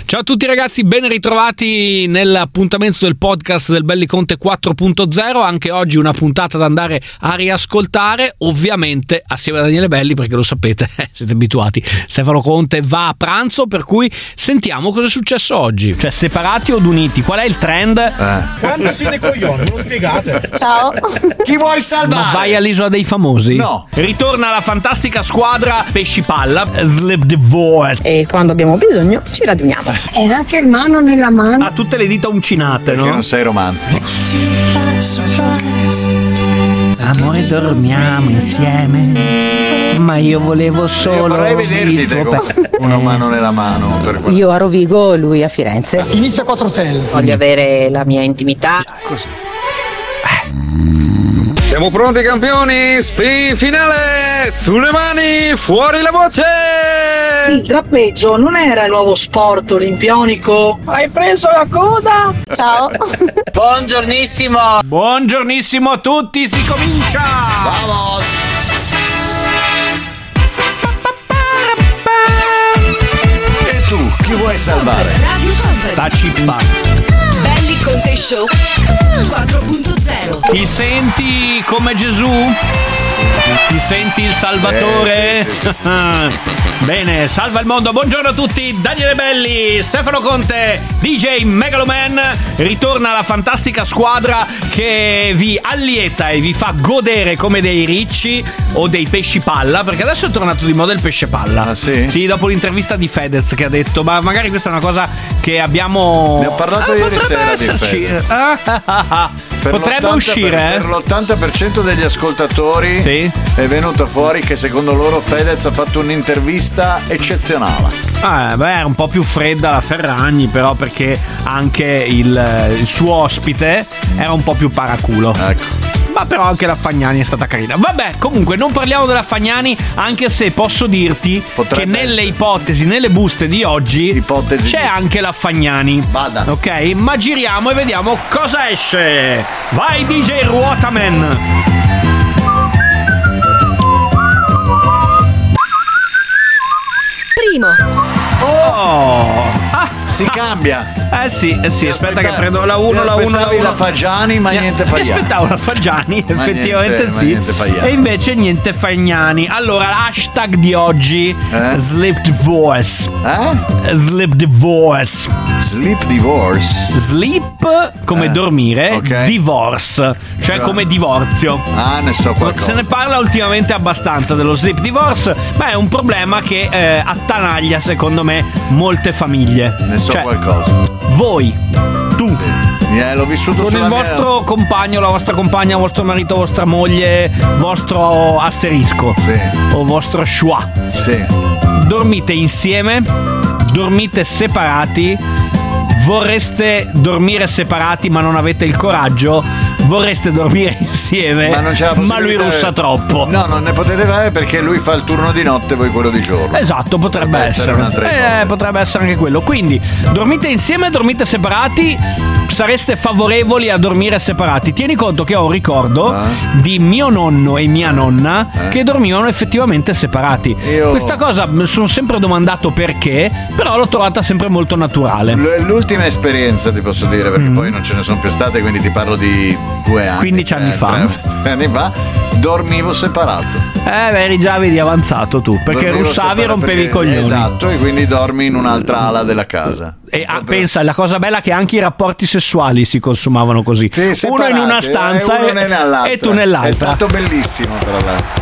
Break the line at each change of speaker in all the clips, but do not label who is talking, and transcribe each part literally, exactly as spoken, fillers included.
Ciao a tutti ragazzi, ben ritrovati nell'appuntamento del podcast del Belliconte quattro punto zero. Anche oggi una puntata da andare a riascoltare, ovviamente assieme a Daniele Belli, perché lo sapete, siete abituati. Stefano Conte va a pranzo, per cui sentiamo cosa è successo oggi. Cioè, separati o uniti? Qual è il trend?
Eh. Quando siete coglioni, me lo spiegate.
Ciao.
Chi vuoi salvare?
Ma vai all'Isola dei Famosi?
No.
Ritorna la fantastica squadra Pesci Palla, Slip Divorce.
E quando abbiamo bisogno ci raduniamo.
E anche mano nella mano.
Ha tutte le dita uncinate,
Perché
no?
non sei romantico.
Amore, dormiamo insieme, ma io volevo solo.
Io vorrei vederti
il
te
tuo
con
pe-
una mano nella mano per quello.
Io a Rovigo, lui a Firenze.
Inizia quattro stelle.
Voglio avere la mia intimità.
Così.
Siamo pronti campioni, sprint finale, sulle mani, fuori la voce!
Il drappeggio non era il nuovo sport olimpionico?
Hai preso la coda?
Ciao.
Buongiornissimo!
Buongiornissimo a tutti, si comincia!
Vamos! E tu, chi vuoi salvare?
Radio Company.
Taci pa.
Belli Conte Show quattro punto zero.
Ti senti come Gesù? Ti senti il Salvatore?
Eh, sì, sì, sì,
Bene, salva il mondo. Buongiorno a tutti, Daniele Belli, Stefano Conte, D J Megaloman. Ritorna la fantastica squadra che vi allieta e vi fa godere come dei ricci o dei pesci palla, perché adesso è tornato di moda il pesce palla.
Ah, sì?
Sì, dopo l'intervista di Fedez che ha detto, ma magari questa è una cosa che abbiamo...
Ne ho parlato
Ah,
ieri
potrebbe
sera di
esserci.
Fedez.
Ah, ah, ah, ah.
Per
Potrebbe
l'ottanta
uscire,
per,
eh?
per l'ottanta per cento degli ascoltatori
Sì.
è venuto fuori che secondo loro Fedez ha fatto un'intervista eccezionale.
Ah, beh, era un po' più fredda la Ferragni, però perché anche il, il suo ospite era un po' più paraculo.
Ecco.
Ma però anche la Fagnani è stata carina. Vabbè, comunque non parliamo della Fagnani, anche se posso dirti
Potrebbe
che nelle
essere.
ipotesi, nelle buste di oggi
Ipotesi.
c'è anche la Fagnani.
Vada.
Ok, ma giriamo e vediamo cosa esce. Vai D J Ruotaman.
Primo.
Oh. Ah,
Si cambia.
eh sì, eh sì,
Ti
aspetta
aspetta-
che prendo la
ti
uno, la uno, la
aspettavi
uno.
la Fagiani, ma
Mi-
niente
Mi
Fagiani.
aspettavo la Fagiani,
Ma
effettivamente
niente- ma
sì.
niente Fagiani.
E invece niente Fagnani. Allora, hashtag di oggi,
Eh?
Slip Divorce.
Eh?
Slip Divorce.
Sleep divorce.
Sleep come
Eh,
dormire,
ok.
divorce, cioè come divorzio.
Ah, ne so qualcosa.
Se ne parla ultimamente abbastanza dello sleep divorce, ma è un problema che eh, attanaglia secondo me molte famiglie.
Ne so
Cioè,
qualcosa.
voi, tu,
Eh, l'ho vissuto
con
sulla
il
mia-
vostro compagno, la vostra compagna, vostro marito, vostra moglie, vostro asterisco
Sì.
o vostro schwa,
Sì.
dormite insieme, dormite separati, vorreste dormire separati ma non avete il coraggio, vorreste dormire insieme
Ma non c'è la
ma lui
possibilità-
russa troppo.
No, non ne potete fare perché lui fa il turno di notte e voi quello di giorno.
Esatto, potrebbe
Potrebbe essere
essere.
un'altra
Eh,
ipotesi.
potrebbe essere anche quello. Quindi, dormite insieme, dormite separati. Sareste favorevoli a dormire separati? Tieni conto che ho un ricordo
Ah.
di mio nonno e mia nonna
Eh.
che dormivano effettivamente separati.
Io-
Questa cosa mi sono sempre domandato perché, però l'ho trovata sempre molto naturale.
L- L'ultima esperienza ti posso dire, perché poi non ce ne sono più state, quindi ti parlo di due anni.
quindici anni
eh,
fa.
tre- tre anni fa. Dormivo separato.
Eh, beh, eri già vedi avanzato tu, perché
Dormivo
russavi e
separato
rompevi i
perché-
coglioni.
Esatto, e quindi dormi in un'altra ala della casa.
E ah, pensa, la cosa bella è che anche i rapporti sessuali si consumavano così.
Sì,
uno
separati,
in una
eh,
stanza
uno
e,
nell'altra.
e tu nell'altra.
È stato bellissimo, tra l'altro.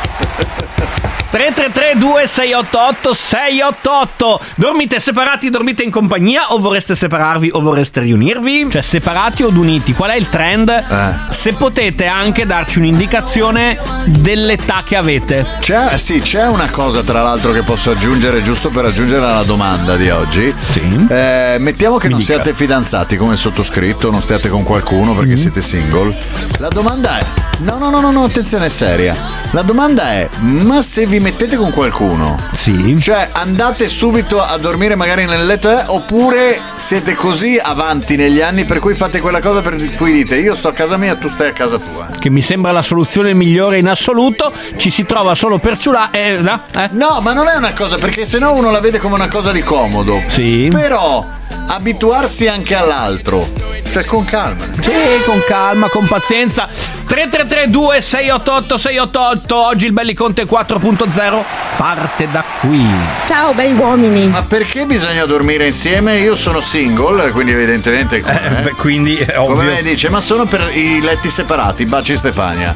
tre tre tre due sei otto otto sei otto otto. Dormite separati, dormite in compagnia o vorreste separarvi o vorreste riunirvi? Cioè separati o uniti? Qual è il trend?
Eh.
Se potete anche darci un'indicazione dell'età che avete.
C'è, sì, c'è una cosa tra l'altro che posso aggiungere giusto per aggiungere alla domanda di oggi.
Sì.
Eh, mettiamo che
Mi
non
dica.
siate fidanzati come sottoscritto, non stiate con qualcuno perché siete single. La domanda è: no, no, no, no, no, attenzione, è seria. La domanda è: ma se vi vi mettete con qualcuno,
sì,
cioè andate subito a dormire magari nel letto, eh, oppure siete così avanti negli anni per cui fate quella cosa per cui dite io sto a casa mia, tu stai a casa tua,
che mi sembra la soluzione migliore in assoluto. Ci si trova solo per ciulare, eh, no? Eh?
No, ma non è una cosa, perché sennò uno la vede come una cosa di comodo.
Sì.
Però abituarsi anche all'altro, cioè con calma.
Sì, con calma, con pazienza. Tre tre tre due sei otto otto sei otto otto. Oggi il Belliconte quattro punto zero parte da qui.
Ciao bei uomini.
Ma perché bisogna dormire insieme? Io sono single, quindi evidentemente come,
Eh, beh, quindi è ovvio.
come me dice, ma sono per i letti separati, baci Stefania.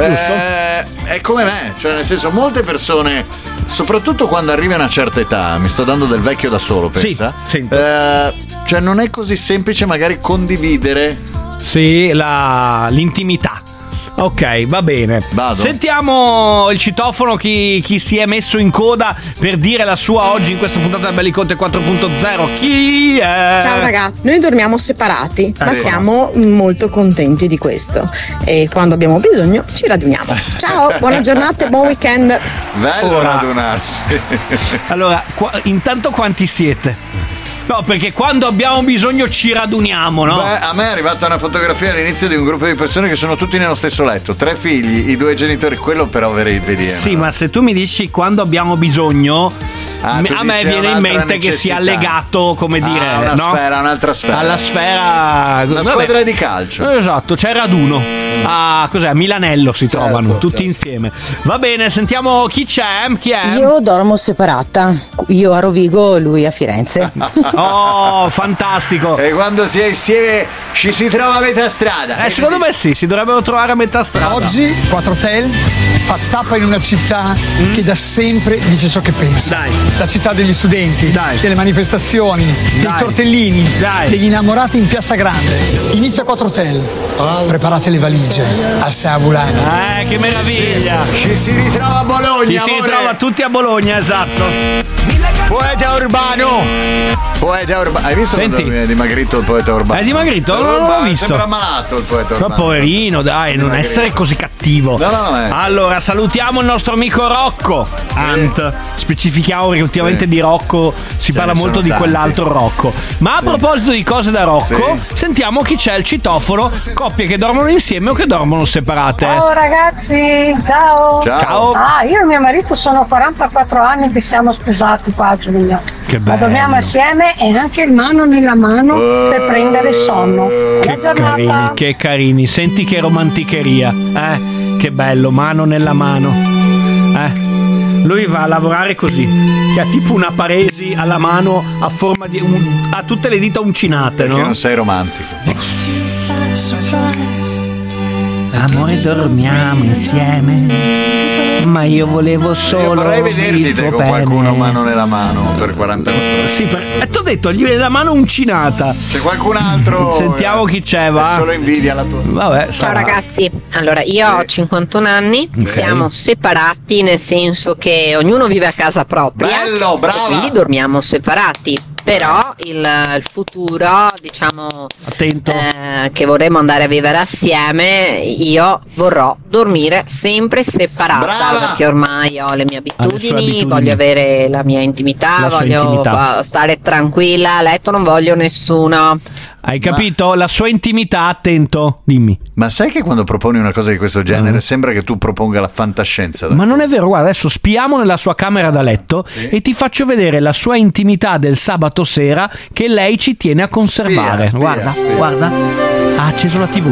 Eh, è come me, cioè nel senso molte persone, soprattutto quando arrivi a una certa età, mi sto dando del vecchio da solo, pensa.
Sì, sento.
Eh, cioè non è così semplice magari condividere.
Sì, la, l'intimità. Ok, va bene.
Vado.
Sentiamo il citofono, chi, chi si è messo in coda per dire la sua oggi in questa puntata del Belliconte quattro punto zero. Chi è?
Ciao ragazzi, noi dormiamo separati, ma
Ecco.
siamo molto contenti di questo e quando abbiamo bisogno ci raduniamo. Ciao, buona giornata e buon weekend.
Bello
Ora.
radunarsi.
Allora, qua, intanto quanti siete? No, perché quando abbiamo bisogno ci raduniamo, no?
Beh, a me è arrivata una fotografia all'inizio di un gruppo di persone che sono tutti nello stesso letto, tre figli, i due genitori, quello però vedi.
Sì, ma se tu mi dici quando abbiamo bisogno,
Ah,
me-
tu
a me
dici
viene in
un'altra
mente che sia
necessità.
legato, come dire,
Ah, una
no?
sfera, un'altra sfera.
Alla sfera.
Una
Vabbè.
squadra di calcio.
Esatto, c'è il raduno. A, cos'è? A Milanello si trovano,
Certo,
tutti
certo.
insieme. Va bene, sentiamo chi c'è. Chi è?
Io dormo separata, io a Rovigo, lui a Firenze.
Oh, fantastico.
E quando si è insieme ci si trova a metà strada.
Eh, secondo me sì, si dovrebbero trovare a metà strada.
Oggi quattro Hotel fa tappa in una città che da sempre dice ciò che pensa.
Dai.
La città degli studenti,
Dai.
delle manifestazioni, dei
Dai.
tortellini,
Dai.
degli innamorati in Piazza Grande. Inizia quattro Hotel. Preparate le valigie al Seabulano.
Eh, che meraviglia.
Ci si ritrova a Bologna.
Ci si
amore.
ritrova tutti a Bologna, esatto.
Poeta urbano. Poeta urbano. Hai visto
Senti.
quando è dimagrito il poeta urbano?
È dimagrito?
Poeta
Non l'ho
urbano,
visto.
Sembra malato il poeta
Ma
urbano.
poverino, dai, non
Dimagrito.
essere così cattivo.
No, no, no, eh.
Allora, salutiamo il nostro amico Rocco Ant. Specifichiamo perché ultimamente
Sì.
di Rocco si
Ce
parla
ne
molto
sono
di
tanti.
quell'altro Rocco. Ma a proposito di cose da Rocco,
Sì.
sentiamo chi c'è al citofono. Coppie che dormono insieme o che dormono separate.
Ciao ragazzi, ciao.
Ciao.
Ciao.
Ah, io e mio marito sono quarantaquattro anni che siamo sposati qua a giugno.
Che
Ma
bello.
dormiamo assieme e anche il mano nella mano
Eh.
per prendere sonno. Buona
Che
giornata.
carini, che carini. Senti che romanticheria. Eh, che bello, mano nella mano. Eh. Lui va a lavorare così, che ha tipo una paresi alla mano a forma di un, ha tutte le dita uncinate,
Perché
no?
non sei romantico.
Amore, dormiamo insieme. Ma io volevo
Io
solo
vorrei vederti
il
te
tuo
con qualcuno
pene.
mano nella mano per quarantaquattro ore.
Sì, per... e ti ho detto, gli viene la mano uncinata.
Se qualcun altro
Sentiamo chi c'è, va.
è solo invidia la tua.
Vabbè,
Ciao
sarà.
ragazzi, allora io
Sì.
ho cinquantuno anni,
Ok.
siamo separati nel senso che ognuno vive a casa propria.
Bello, brava.
E quindi dormiamo separati. Però il, il futuro, diciamo,
Attento.
eh, che vorremmo andare a vivere assieme, io vorrò dormire sempre separata.
Brava.
Perché ormai ho le mie abitudini,
Ha le sue abitudini.
voglio avere la mia intimità,
La sua
voglio
intimità.
fa- stare tranquilla a letto, non voglio nessuno.
Hai capito? La sua intimità, attento, dimmi.
Ma sai che quando proponi una cosa di questo genere sembra che tu proponga la fantascienza?
Ma non è vero, guarda, adesso spiamo nella sua camera da letto e ti faccio vedere la sua intimità del sabato sera che lei ci tiene a conservare.
Spia, spia,
guarda,
spia.
guarda. Ha acceso la tivù.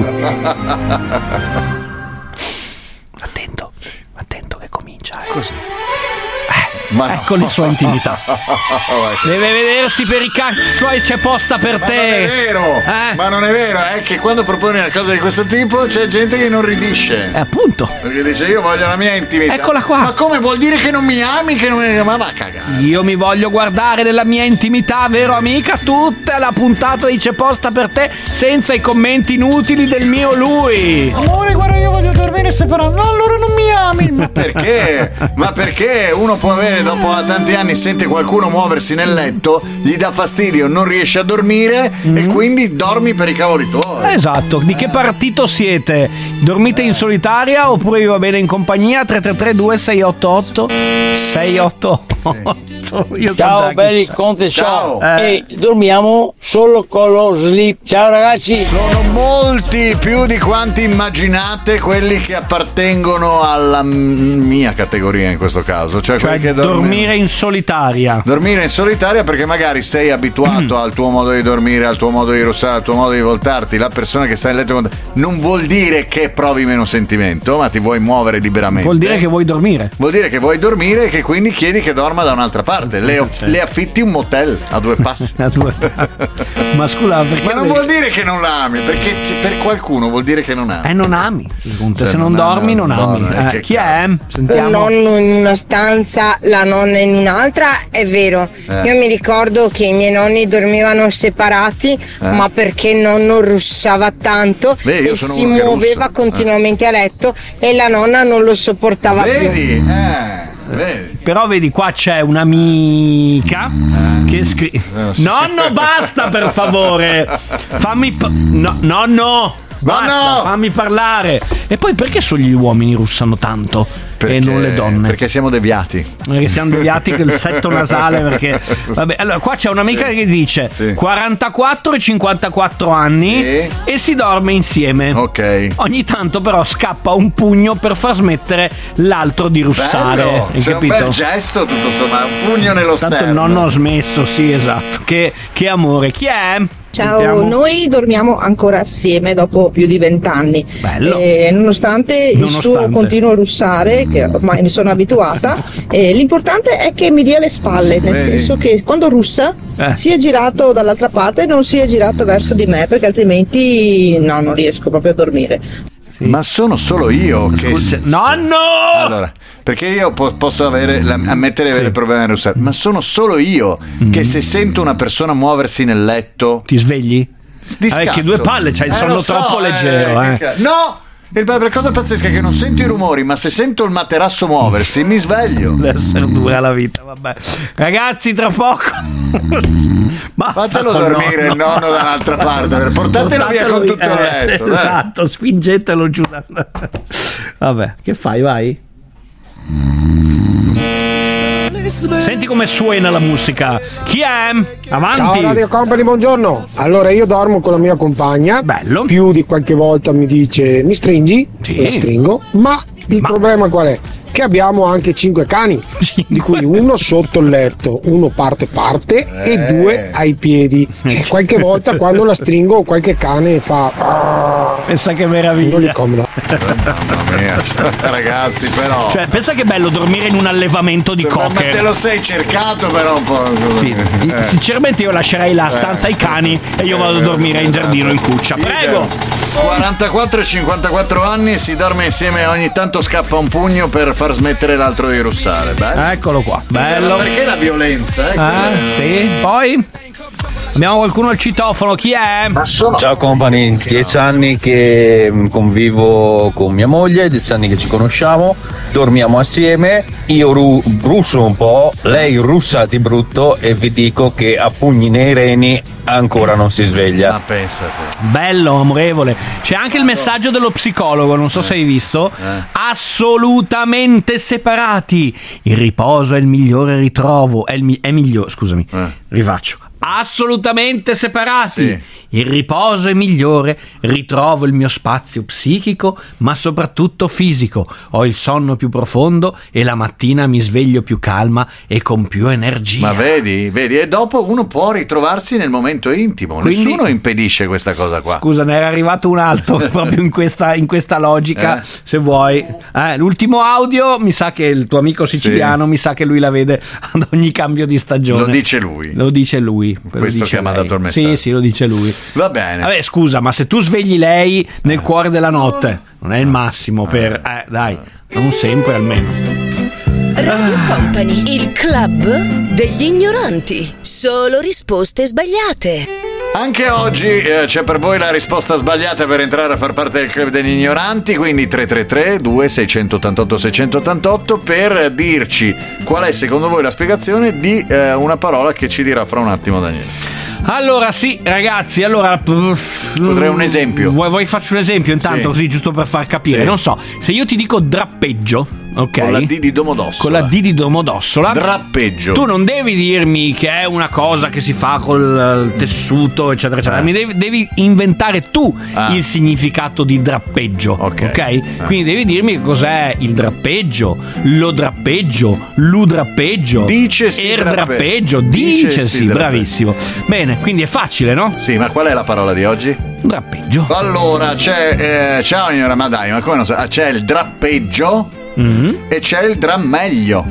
Attento, attento che comincia. Eh.
Così.
Eh, ecco le sue intimità. Deve vedersi per i cazzi suoi, c'è posta per
Ma
te.
non è vero,
Eh?
ma non è vero, è che quando proponi una cosa di questo tipo c'è gente che non ridisce.
Eh, appunto.
Perché dice io voglio la mia intimità.
Eccola qua.
Ma come vuol dire che non mi ami? Che non mi ma va a cagare.
Io mi voglio guardare nella mia intimità, vero amica? Tutta la puntata di C'è posta per te, senza i commenti inutili del mio lui.
Amore, guarda, io voglio dormire separato. No, allora non mi ami.
Ma perché? Ma perché uno può avere dopo tanti anni sente qualcuno muoversi nel letto, gli dà fastidio, non riesce a dormire mm. e quindi dormi per i cavoli tuoi.
Esatto. Di che partito siete? Dormite in solitaria oppure vi va bene in compagnia? tre tre tre due sei otto otto sei otto otto. Io
ciao belli Conte Show.
Eh.
E dormiamo solo con lo sleep. Ciao ragazzi.
Sono molti più di quanti immaginate quelli che appartengono alla mia categoria in questo caso, cioè,
cioè
che
dormire in solitaria.
Dormire in solitaria perché magari sei abituato mm. al tuo modo di dormire, al tuo modo di russare, al tuo modo di voltarti. La persona che sta in letto con te non vuol dire che provi meno sentimento, ma ti vuoi muovere liberamente.
Vuol dire che vuoi dormire.
Vuol dire che vuoi dormire e che quindi chiedi che dorma da un'altra parte. Le, le affitti un motel a due passi.
A due passi. Ma scusa, perché
ma non vuol dire che non la ami, perché per qualcuno vuol dire che non ami.
Eh, non ami. Cioè, se non,
non
dormi, non, non ami.
No,
eh, chi è?
Sentiamo. Un nonno in una stanza, la nonna in un'altra, è vero. Eh. Io mi ricordo che i miei nonni dormivano separati, eh. ma perché il nonno russava tanto.
Beh,
e si muoveva continuamente
eh.
a letto e la nonna non lo sopportava
Vedi?
più.
Eh. Vedi.
Però vedi, qua c'è un'amica eh. che scrive
eh, sì.
nonno basta per favore, fammi pa- no, nonno basta,
no!
fammi parlare. E poi perché solo gli uomini russano tanto
perché,
e non le donne?
Perché siamo deviati.
Perché siamo deviati con il setto nasale. Perché vabbè, allora qua c'è un'amica sì. che dice sì. quarantaquattro e cinquantaquattro anni sì. e si dorme insieme.
Ok.
Ogni tanto però scappa un pugno per far smettere l'altro di russare.
Bello.
Hai
c'è
capito?
Un bel gesto tutto sommato, un pugno nello sterno.
Tanto il nonno ha smesso, sì, esatto. Che, che amore. Chi è?
Ciao,
Sentiamo.
Noi dormiamo ancora assieme dopo più di vent'anni.
Bello.
Eh, nonostante,
nonostante
il suo continuo russare, che ormai mi sono abituata, eh, l'importante è che mi dia le spalle, nel
Vedi.
senso che quando russa eh. si è girato dall'altra parte e non si è girato verso di me, perché altrimenti no, non riesco proprio a dormire.
Sì. Ma sono solo io che
Scusa, nonno!
Allora, perché io po- posso avere la, ammettere di avere
sì.
problemi a russare, ma sono solo io mm. che se sento una persona muoversi nel letto
ti svegli?
Di
ah, che due palle, c'hai il
eh,
sonno
so,
troppo
eh,
leggero, eh.
Che... No! Il, la cosa pazzesca è che non sento i rumori, ma se sento il materasso muoversi mi sveglio.
Deve essere dura la vita, vabbè. Ragazzi, tra poco.
Fatelo dormire il nonno da un'altra parte, portatelo via con tutto il
eh,
letto.
Esatto, dai. Spingetelo giù. Da... Vabbè, che fai? Vai. Senti come suona la musica. Chi è? Avanti.
Ciao Radio Company, buongiorno. Allora io dormo con la mia compagna.
Bello.
Più di qualche volta mi dice mi stringi,
sì.
la stringo. Ma il ma... problema qual è? Che abbiamo anche cinque cani, cinque. Di cui uno sotto il letto, uno parte parte eh. e due ai piedi. E qualche volta quando la stringo qualche cane fa.
Pensa che meraviglia.
Non li comoda.
Mamma mia, ragazzi, però.
Cioè, pensa che bello dormire in un allevamento di cocker.
Ma te lo sei cercato, però un po'.
Sì. Eh. Sinceramente, io lascerei la stanza eh. ai cani e io vado a dormire in giardino in cuccia. Prego.
quarantaquattro e cinquantaquattro anni, si dorme insieme e ogni tanto scappa un pugno per far smettere l'altro di russare. Bello.
Eccolo qua, bello.
Ma perché la violenza? Eh?
Ah, sì. Poi abbiamo qualcuno al citofono, chi è?
Ciao company, dieci anni che convivo con mia moglie, dieci anni che ci conosciamo, dormiamo assieme, io ru- russo un po', lei russa di brutto e vi dico che a pugni nei reni ancora non si sveglia.
Ma pensate.
Bello, amorevole. C'è anche il messaggio dello psicologo, non so eh. se hai visto. Eh. Assolutamente separati. Il riposo è il migliore ritrovo. È il mi- è migliore, scusami. Eh. Rifaccio. Assolutamente separati. Sì. Il riposo è migliore, ritrovo il mio spazio psichico, ma soprattutto fisico. Ho il sonno più profondo e la mattina mi sveglio più calma e con più energia.
Ma vedi, vedi, e dopo uno può ritrovarsi nel momento intimo. Quindi, nessuno impedisce questa cosa qua.
Scusa, ne era arrivato un altro proprio in questa, in questa logica, eh. se vuoi. Eh, l'ultimo audio, mi sa che il tuo amico siciliano, sì. mi sa che lui la vede ad ogni cambio di stagione.
Lo dice lui.
Lo dice lui.
Questo che ha mandato il messaggio.
Sì, sì, lo dice lui.
Va bene.
Vabbè, scusa, ma se tu svegli lei nel eh. cuore della notte, non è il massimo per... Eh, dai, non sempre almeno.
Radio Company, il club degli ignoranti. Solo risposte sbagliate.
Anche oggi eh, c'è per voi la risposta sbagliata per entrare a far parte del club degli ignoranti, quindi tre tre tre due sei otto otto sei otto otto per dirci qual è secondo voi la spiegazione di eh, una parola che ci dirà fra un attimo Daniele.
Allora sì ragazzi, allora
potrei un esempio.
Vuoi, vuoi faccio un esempio intanto, sì. Così giusto per far capire, sì. Non so, se io ti dico drappeggio, ok?
Con la D di Domodossola.
Con la D di Domodossola.
Drappeggio.
Tu non devi dirmi che è una cosa che si fa col tessuto, eccetera, eccetera. Eh. Mi devi, devi inventare tu ah. il significato di drappeggio, ok? okay? Eh. Quindi devi dirmi cos'è il drappeggio, lo drappeggio, l'udrappeggio,
dicesi
er drappeggio, dicesi, dicesi bravissimo. Bene, quindi è facile, no?
Sì, ma qual è la parola di oggi?
Drappeggio.
Allora, c'è eh, ciao signora, ma dai, ma come non so? C'è il drappeggio mm-hmm. e c'è il drammeglio.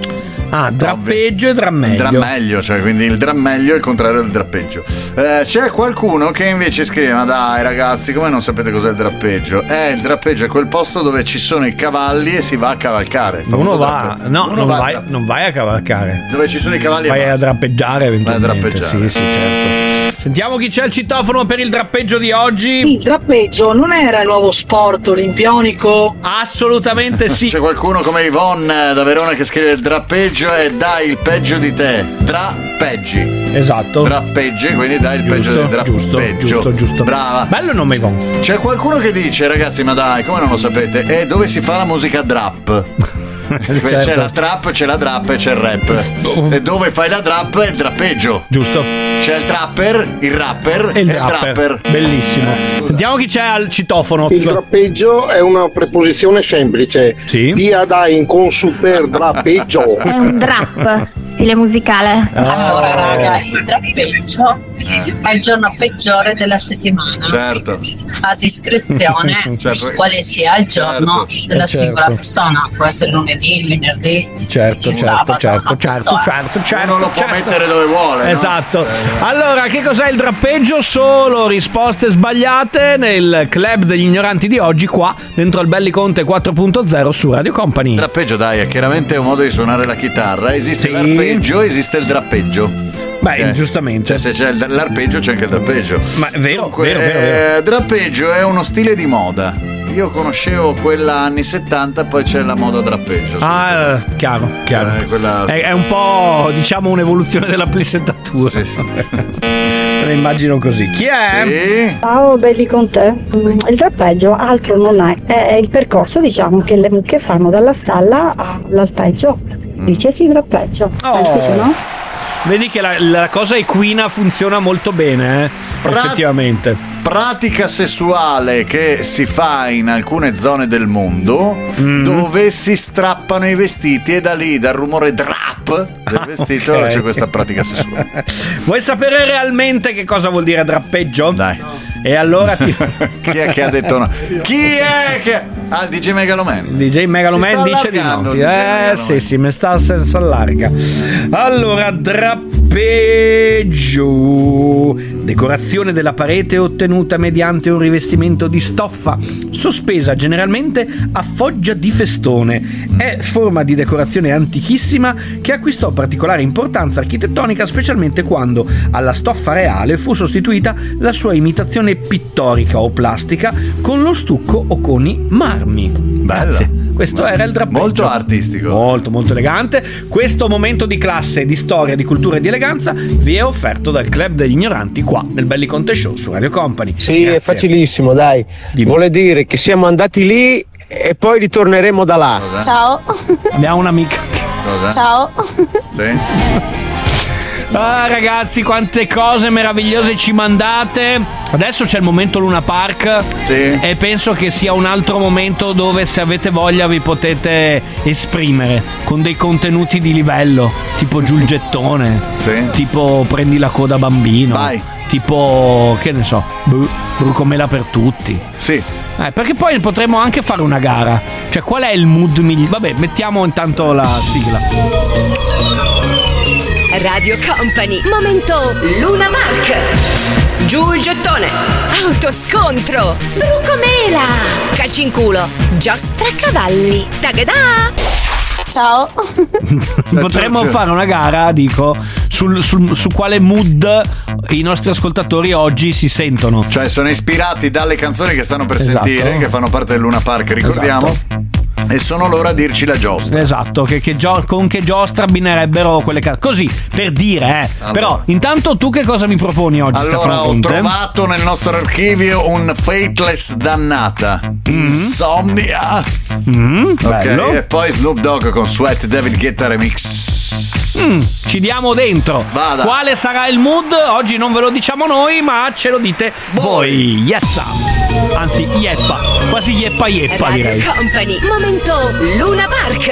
Ah, drappeggio e drammeglio.
Drammeglio, cioè quindi il drammeglio è il contrario del drappeggio. Eh, c'è qualcuno che invece scrive: ma dai ragazzi, come non sapete cos'è il drappeggio? Eh, il drappeggio è quel posto dove ci sono i cavalli e si va a cavalcare.
Uno va, no, Uno non, va vai, non vai a cavalcare.
Dove ci sono i cavalli
vai
e
a drappeggiare eventualmente.
Vai a drappeggiare.
Sì, sì, certo. Sentiamo chi c'è al citofono per il drappeggio di oggi.
Il drappeggio non era il nuovo sport olimpionico?
Assolutamente sì.
C'è qualcuno come Yvonne da Verona che scrive il drappeggio e dai il peggio di te. Drappeggi.
Esatto.
Drappeggi, quindi dai il
giusto,
peggio di drappeggio.
Giusto, giusto, giusto.
Brava.
Bello nome Yvonne.
C'è qualcuno che dice: ragazzi, ma dai, come non lo sapete? È dove si fa la musica drap. Certo. C'è la trap, c'è la drap e c'è il rap. E dove fai la drap è il drappeggio.
Giusto.
C'è il trapper, il rapper
e il,
e
drapper. il drapper. Bellissimo. Sentiamo chi c'è al citofono.
Il drappeggio è una preposizione semplice.
Sì.
Dia dai in con super drappeggio.
È un drap, stile musicale.
Oh. Allora raga, il drappeggio è il giorno peggiore della settimana.
Certo.
A discrezione certo. quale sia il giorno certo. della certo. singola persona. Può essere lunedì, venerdì,
certo, certo,
sabato,
certo, certo, certo, certo.
Uno lo può
certo.
mettere dove vuole.
Esatto.
No?
Allora, che cos'è il drappeggio? Solo risposte sbagliate nel club degli ignoranti di oggi, qua dentro al Belliconte quattro punto zero su Radio Company.
Il drappeggio, dai, è chiaramente un modo di suonare la chitarra. Esiste sì. l'arpeggio, esiste il drappeggio.
Beh, okay. giustamente.
Cioè, se c'è il, l'arpeggio c'è anche il drappeggio.
Ma è vero,
Comunque,
vero, vero, vero.
Eh, drappeggio è uno stile di moda. Io conoscevo quella anni settanta, poi c'è la moda drappeggio.
Ah, chiaro, chiaro.
Eh, quella...
è, è un po', diciamo, un'evoluzione della plissettatura. Sì. Me immagino così. Chi è?
Sì.
Ciao, belli con te. Il drappeggio altro non è. È il percorso, diciamo, che le mucche fanno dalla stalla all'alpeggio. Mm. Dice sì, drappeggio.
Oh.
Semplice, no?
Vedi che la, la cosa equina funziona molto bene, eh? Pra- effettivamente.
Pratica sessuale che si fa in alcune zone del mondo mm. dove si strappano i vestiti e da lì, dal rumore drap del vestito, okay. c'è questa pratica sessuale.
Vuoi sapere realmente che cosa vuol dire drappeggio?
Dai. No.
E allora ti...
Chi è che ha detto no? Chi è che... Ah, il D J Megaloman.
D J Megaloman dice di no. Eh sì, sì, mi sta senza allarga. Allora, drappeggio. Decorazione della parete ottenuta mediante un rivestimento di stoffa, sospesa generalmente a foggia di festone. È forma di decorazione antichissima che acquistò particolare importanza architettonica specialmente quando alla stoffa reale fu sostituita la sua imitazione pittorica o plastica con lo stucco o con i marmi.
Bella.
Grazie. Questo era il drappeggio.
Molto artistico.
Molto, molto elegante. Questo momento di classe, di storia, di cultura e di eleganza vi è offerto dal Club degli Ignoranti qua nel Belliconte Show su Radio Company.
Sì,
Grazie.
È facilissimo, dai. Dimmi. Vuole dire che siamo andati lì e poi ritorneremo da là.
Cosa? Ciao.
Abbiamo un'amica.
Cosa?
Ciao.
Sì.
Ah ragazzi, quante cose meravigliose ci mandate. Adesso c'è il momento Luna Park,
sì.
E penso che sia un altro momento dove, se avete voglia, vi potete esprimere con dei contenuti di livello, tipo giù il gettone,
sì.
Tipo prendi la coda bambino.
Vai.
Tipo, che ne so, Brucomela per tutti.
Sì.
Eh, perché poi potremmo anche fare una gara. Cioè, qual è il mood migliore? Vabbè, mettiamo intanto la sigla.
Radio Company, momento Luna Park. Giù il gettone, autoscontro, Brucomela, calci in culo, giostra cavalli, tagadà.
Ciao.
Potremmo fare una gara, dico, sul, sul, su quale mood i nostri ascoltatori oggi si sentono.
Cioè sono ispirati dalle canzoni che stanno per
Esatto.
sentire, che fanno parte del Luna Park, ricordiamo.
Esatto.
E sono loro a dirci la giostra.
Esatto, che, che gio- con che giostra abbinerebbero quelle case. Così, per dire, eh.
Allora.
Però, intanto tu che cosa mi proponi oggi?
Allora,
Stefano
ho
Conte?
trovato nel nostro archivio un Fateless dannata. Insomnia.
Mm,
Ok,
bello.
e poi Snoop Dogg con Sweat David Guetta Remix.
Mm, ci diamo dentro.
Vada.
Quale sarà il mood? Oggi non ve lo diciamo noi, ma ce lo dite voi. Yes. Anzi, yeppa. Quasi yeppa yeppa,
Radio
direi.
Company, momento Luna Park.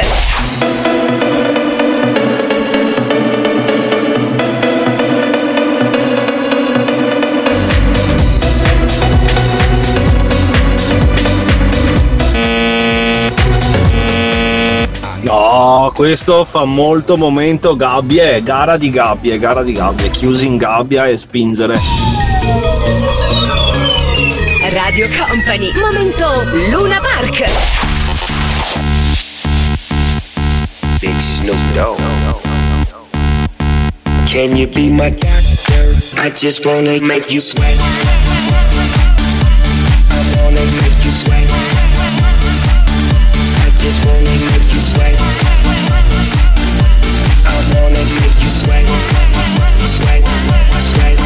No, questo fa molto momento gabbie, gara di gabbie, gara di gabbie, chiusi in gabbia e spingere.
Radio Company, momento Luna Park.
Big Snoop Dogg. Can you be my doctor? I just wanna make you sweat. I wanna make you sweat. I just wanna make you sweat. I wanna make you sweat. Sweat, sweat.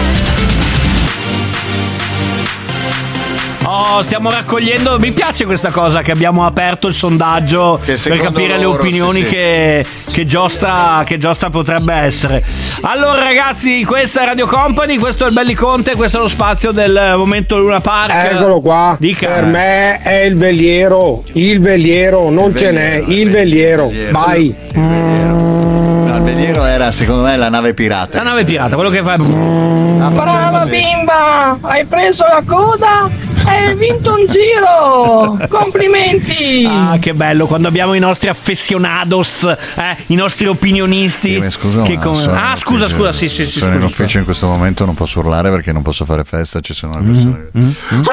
Oh, stiamo raccogliendo. Mi piace questa cosa che abbiamo aperto il sondaggio per capire le
loro,
opinioni
sì, sì.
Che, che, giostra, che giostra potrebbe essere. Allora, ragazzi, questa è Radio Company, questo è il Belliconte, questo è lo spazio del momento Luna Park.
Eccolo qua.
Dica.
Per me è il veliero. Il veliero, non
Il
ce
veliero,
n'è. Il veliero.
veliero.
Vai.
No, il veliero era, secondo me, la nave pirata.
La nave pirata, quello che fa.
Brava bimba, hai preso la coda e hai vinto un giro. Complimenti.
Ah, che bello quando abbiamo i nostri affezionados, eh, i nostri opinionisti.
Io mi scuso,
che
ma
come-
sono
Ah,
in
scusa,
ufficio-
scusa, sì, sì, sì.
Sono in
scusa.
ufficio in questo momento, non posso urlare perché non posso fare festa, ci sono le persone.
Mm, mm.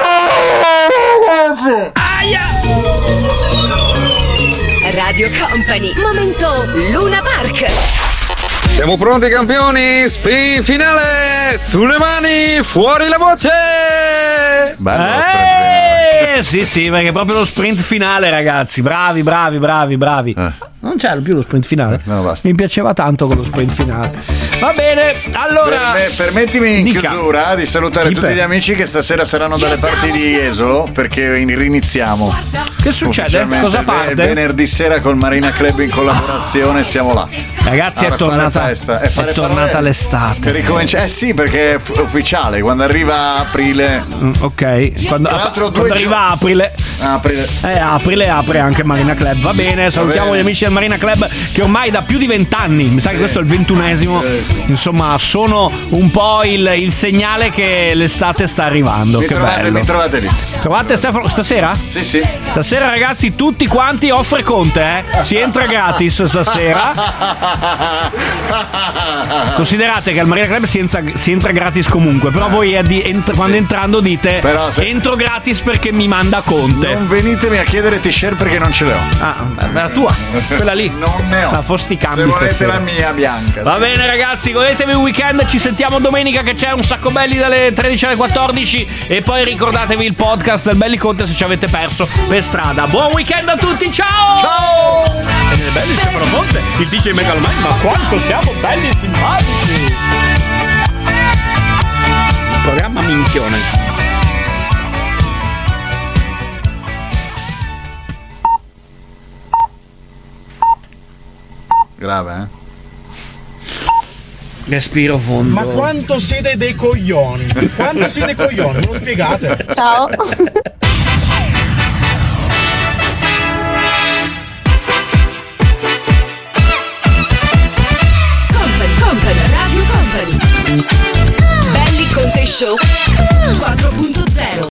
Radio Company, momento Luna Park.
Siamo pronti campioni, sprint finale, sulle mani, fuori la voce!
Bello lo
Eh, sì, sì, perché è proprio lo sprint finale, ragazzi. Bravi, bravi, bravi, bravi. Non c'era più lo sprint finale.
No, basta.
Mi piaceva tanto quello sprint finale. Va bene, allora.
Per me- permettimi in
Dica.
chiusura di salutare
Chi
tutti
per-
gli amici che stasera saranno dalle parti di Jesolo, perché in- riniziamo.
Che succede?
Ufficialmente
Cosa
il ve-
parte?
il venerdì sera col Marina Club in collaborazione, siamo là.
Ragazzi,
A
è
fare
tornata,
festa e
è
fare
tornata
fare-
l'estate.
Per ricominciare, eh sì, perché è f- ufficiale. Quando arriva aprile,
Mm, ok, quando,
Tra l'altro
quando
due
arriva aprile,
aprile.
eh, aprile apre anche Marina Club. Va bene, salutiamo
bene.
gli amici del Marina Club che ormai da più di vent'anni, mi sa che questo è il ventunesimo,
Sì, sì.
insomma, sono un po' il, il segnale che l'estate sta arrivando.
Mi
che
trovate,
bello.
mi trovate lì.
Trovate Stefano stasera?
Sì, sì.
Stasera, ragazzi, tutti quanti offre Conte, eh? Si entra gratis stasera. Considerate che al Marina Club si entra, si entra gratis comunque. Però voi eh, di- ent- quando entrando dite
Però se-
entro gratis perché mi manda Conte.
Non venitemi a chiedere t-shirt perché non ce le ho.
Ah, beh, la tua, quella lì.
Non ne ho.
La fosti cambi
Se volete
stasera.
la mia bianca.
Va bene ragazzi, godetevi il weekend, ci sentiamo domenica che c'è un sacco belli dalle tredici alle quattordici e poi ricordatevi il podcast del Belli Conte se ci avete perso per strada. Buon weekend a tutti, ciao!
Ciao!
E belli Stefano Conte, il D J Megaloman, ma quanto siamo belli e simpatici! Il programma minchione.
Grave, eh?
Respiro fondo.
Ma quanto siete dei coglioni? Quanto siete coglioni? Me lo spiegate?
Ciao.